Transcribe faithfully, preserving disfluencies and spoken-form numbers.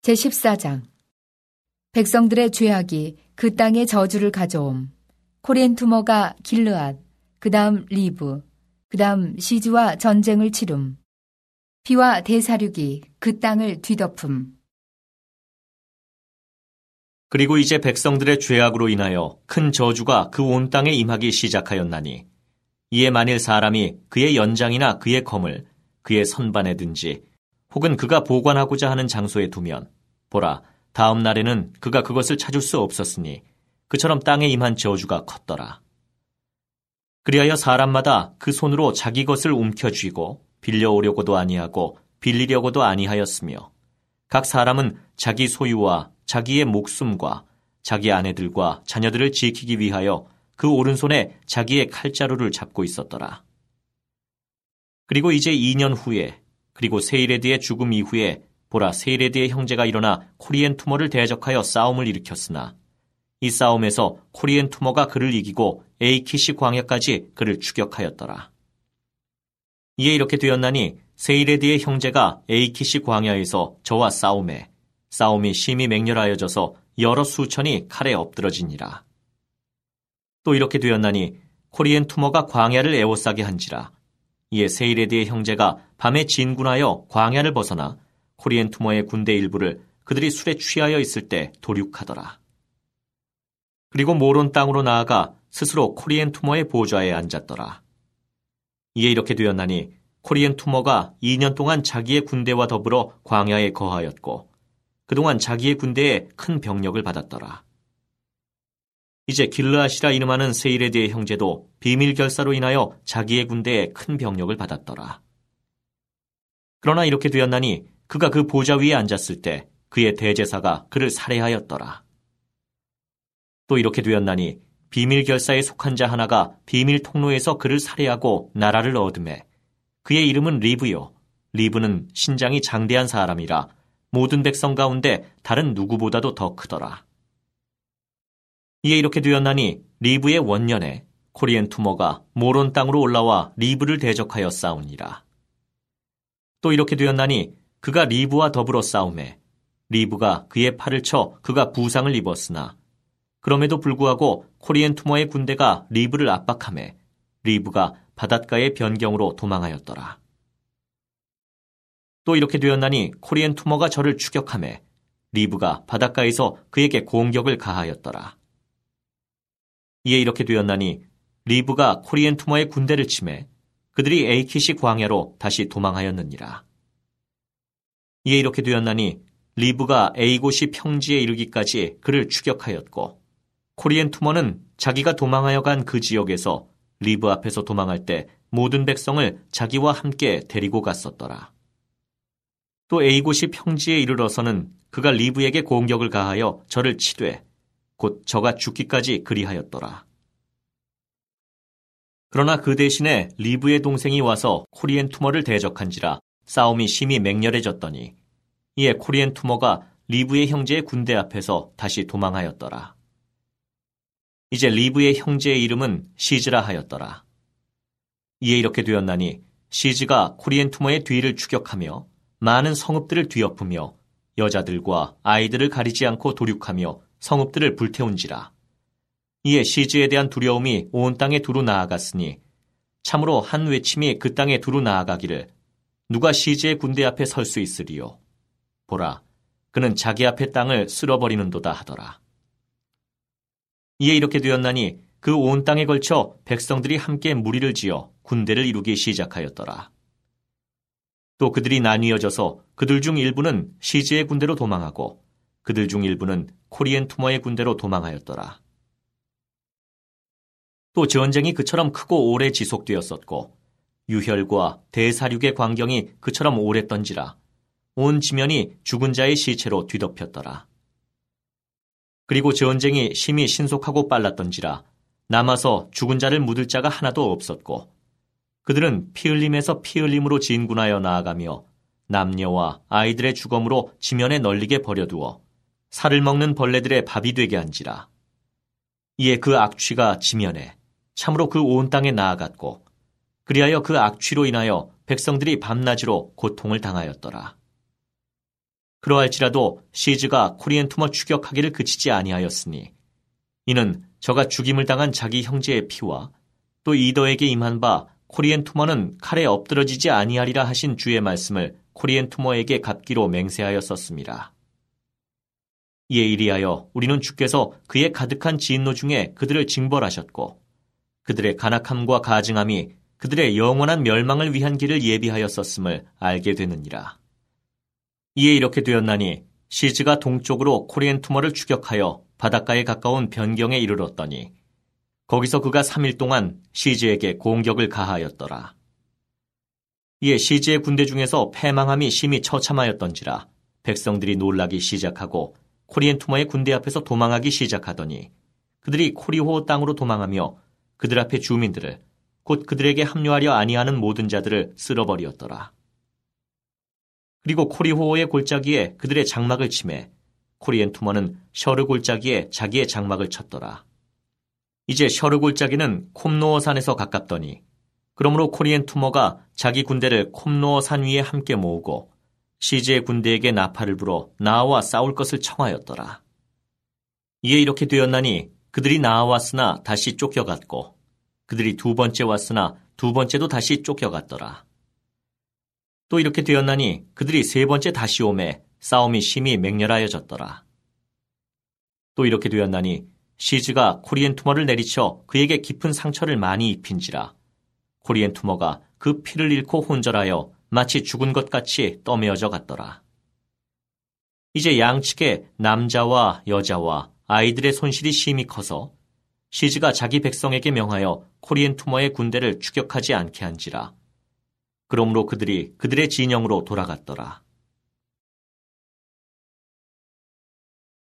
제십사 장. 백성들의 죄악이 그 땅에 저주를 가져옴. 코리엔 투머가 길르앗, 그 다음 리브, 그 다음 시즈와 전쟁을 치름. 비와 대사륙이 그 땅을 뒤덮음. 그리고 이제 백성들의 죄악으로 인하여 큰 저주가 그 온 땅에 임하기 시작하였나니 이에 만일 사람이 그의 연장이나 그의 검을 그의 선반에 든지 혹은 그가 보관하고자 하는 장소에 두면 보라, 다음 날에는 그가 그것을 찾을 수 없었으니 그처럼 땅에 임한 저주가 컸더라. 그리하여 사람마다 그 손으로 자기 것을 움켜쥐고 빌려오려고도 아니하고 빌리려고도 아니하였으며 각 사람은 자기 소유와 자기의 목숨과 자기 아내들과 자녀들을 지키기 위하여 그 오른손에 자기의 칼자루를 잡고 있었더라. 그리고 이제 이 년 후에 그리고 세이레드의 죽음 이후에 보라, 세이레드의 형제가 일어나 코리엔 투머를 대적하여 싸움을 일으켰으나 이 싸움에서 코리엔 투머가 그를 이기고 에이키시 광야까지 그를 추격하였더라. 이에 이렇게 되었나니 세이레드의 형제가 에이키시 광야에서 저와 싸움에 싸움이 심히 맹렬하여져서 여러 수천이 칼에 엎드러지니라. 또 이렇게 되었나니 코리엔 투머가 광야를 에워싸게 한지라. 이에 세이레드의 형제가 밤에 진군하여 광야를 벗어나 코리엔 투머의 군대 일부를 그들이 술에 취하여 있을 때 도륙하더라. 그리고 모론 땅으로 나아가 스스로 코리엔 투머의 보좌에 앉았더라. 이에 이렇게 되었나니 코리엔 투머가 이 년 동안 자기의 군대와 더불어 광야에 거하였고 그동안 자기의 군대에 큰 병력을 받았더라. 이제 길르앗이라 이름하는 세이레드의 형제도 비밀 결사로 인하여 자기의 군대에 큰 병력을 받았더라. 그러나 이렇게 되었나니 그가 그 보좌 위에 앉았을 때 그의 대제사가 그를 살해하였더라. 또 이렇게 되었나니 비밀 결사에 속한 자 하나가 비밀 통로에서 그를 살해하고 나라를 얻음에 그의 이름은 리브요. 리브는 신장이 장대한 사람이라 모든 백성 가운데 다른 누구보다도 더 크더라. 이에 이렇게 되었나니 리브의 원년에 코리엔 투머가 모론 땅으로 올라와 리브를 대적하여 싸우니라. 또 이렇게 되었나니 그가 리브와 더불어 싸움에 리브가 그의 팔을 쳐 그가 부상을 입었으나 그럼에도 불구하고 코리엔 투머의 군대가 리브를 압박하매 리브가 바닷가의 변경으로 도망하였더라. 또 이렇게 되었나니 코리엔 투머가 저를 추격하매 리브가 바닷가에서 그에게 공격을 가하였더라. 이에 이렇게 되었나니 리브가 코리엔 투머의 군대를 치매 그들이 에이키시 광야로 다시 도망하였느니라. 이에 이렇게 되었나니 리브가 에이고시 평지에 이르기까지 그를 추격하였고 코리엔 투머는 자기가 도망하여 간 그 지역에서 리브 앞에서 도망할 때 모든 백성을 자기와 함께 데리고 갔었더라. 또 에이고시 평지에 이르러서는 그가 리브에게 공격을 가하여 저를 치되 곧 저가 죽기까지 그리하였더라. 그러나 그 대신에 리브의 동생이 와서 코리엔 투머를 대적한지라 싸움이 심히 맹렬해졌더니 이에 코리엔 투머가 리브의 형제의 군대 앞에서 다시 도망하였더라. 이제 리브의 형제의 이름은 시즈라 하였더라. 이에 이렇게 되었나니 시즈가 코리엔 투머의 뒤를 추격하며 많은 성읍들을 뒤엎으며 여자들과 아이들을 가리지 않고 도륙하며 성읍들을 불태운지라. 이에 시즈에 대한 두려움이 온 땅에 두루 나아갔으니 참으로 한 외침이 그 땅에 두루 나아가기를 누가 시즈의 군대 앞에 설 수 있으리요. 보라, 그는 자기 앞의 땅을 쓸어버리는도다 하더라. 이에 이렇게 되었나니 그 온 땅에 걸쳐 백성들이 함께 무리를 지어 군대를 이루기 시작하였더라. 또 그들이 나뉘어져서 그들 중 일부는 시즈의 군대로 도망하고 그들 중 일부는 코리엔 투머의 군대로 도망하였더라. 또 전쟁이 그처럼 크고 오래 지속되었었고 유혈과 대사륙의 광경이 그처럼 오랬던지라 온 지면이 죽은 자의 시체로 뒤덮였더라. 그리고 전쟁이 심히 신속하고 빨랐던지라 남아서 죽은 자를 묻을 자가 하나도 없었고 그들은 피 흘림에서 피 흘림으로 진군하여 나아가며 남녀와 아이들의 주검으로 지면에 널리게 버려두어 살을 먹는 벌레들의 밥이 되게 한지라. 이에 그 악취가 지면에 참으로 그 온 땅에 나아갔고 그리하여 그 악취로 인하여 백성들이 밤낮으로 고통을 당하였더라. 그러할지라도 시즈가 코리엔 투머 추격하기를 그치지 아니하였으니 이는 저가 죽임을 당한 자기 형제의 피와 또 이더에게 임한 바 코리엔 투머는 칼에 엎드러지지 아니하리라 하신 주의 말씀을 코리엔 투머에게 갚기로 맹세하였었습니다. 이에 이리하여 우리는 주께서 그의 가득한 진노 중에 그들을 징벌하셨고 그들의 간악함과 가증함이 그들의 영원한 멸망을 위한 길을 예비하였었음을 알게 되느니라. 이에 이렇게 되었나니 시즈가 동쪽으로 코리엔 투머를 추격하여 바닷가에 가까운 변경에 이르렀더니 거기서 그가 삼 일 동안 시즈에게 공격을 가하였더라. 이에 시즈의 군대 중에서 패망함이 심히 처참하였던지라 백성들이 놀라기 시작하고 코리엔 투머의 군대 앞에서 도망하기 시작하더니 그들이 코리호 땅으로 도망하며 그들 앞의 주민들을 곧 그들에게 합류하려 아니하는 모든 자들을 쓸어버리었더라. 그리고 코리호의 골짜기에 그들의 장막을 치매 코리엔 투머는 셔르 골짜기에 자기의 장막을 쳤더라. 이제 셔르 골짜기는 콤노어 산에서 가깝더니 그러므로 코리엔 투머가 자기 군대를 콤노어 산 위에 함께 모으고 시즈의 군대에게 나팔을 불어 나와 싸울 것을 청하였더라. 이에 이렇게 되었나니 그들이 나아왔으나 다시 쫓겨갔고 그들이 두 번째 왔으나 두 번째도 다시 쫓겨갔더라. 또 이렇게 되었나니 그들이 세 번째 다시 오매 싸움이 심히 맹렬하여졌더라. 또 이렇게 되었나니 시즈가 코리엔 투머를 내리쳐 그에게 깊은 상처를 많이 입힌지라 코리엔 투머가 그 피를 잃고 혼절하여 마치 죽은 것 같이 떠매어져 갔더라. 이제 양측에 남자와 여자와 아이들의 손실이 심히 커서 시즈가 자기 백성에게 명하여 코리엔 투머의 군대를 추격하지 않게 한지라. 그러므로 그들이 그들의 진영으로 돌아갔더라.